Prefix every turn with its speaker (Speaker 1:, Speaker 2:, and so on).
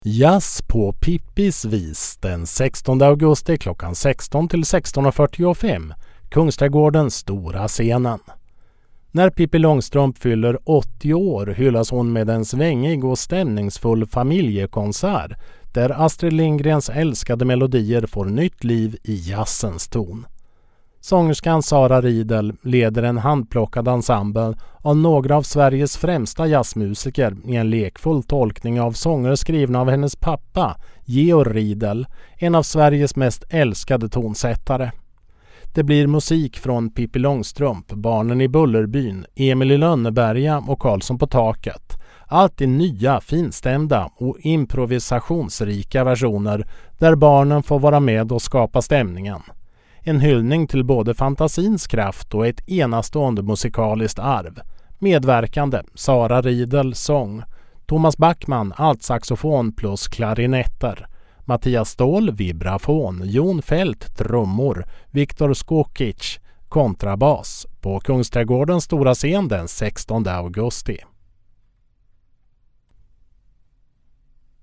Speaker 1: Jazz på Pippis vis den 16 augusti klockan 16 till 16.45, Kungsträdgårdens stora scenen. När Pippi Långstrump fyller 80 år hyllas hon med en svängig och stämningsfull familjekonsert där Astrid Lindgrens älskade melodier får nytt liv i jazzens ton. Sångerskan Sara Riedel leder en handplockad ensemble av några av Sveriges främsta jazzmusiker i en lekfull tolkning av sånger skrivna av hennes pappa, Georg Riedel, en av Sveriges mest älskade tonsättare. Det blir musik från Pippi Långstrump, Barnen i Bullerbyn, Emil i Lönneberga och Karlsson på taket. Allt i nya, finstämda och improvisationsrika versioner där barnen får vara med och skapa stämningen. En hyllning till både fantasins kraft och ett enastående musikaliskt arv. Medverkande Sara Riedel sång, Thomas Backman altsaxofon plus klarinetter, Mattias Ståhl vibrafon, Jon Fält trummor, Viktor Skokic kontrabas på Kungsträdgårdens stora scen den 16 augusti.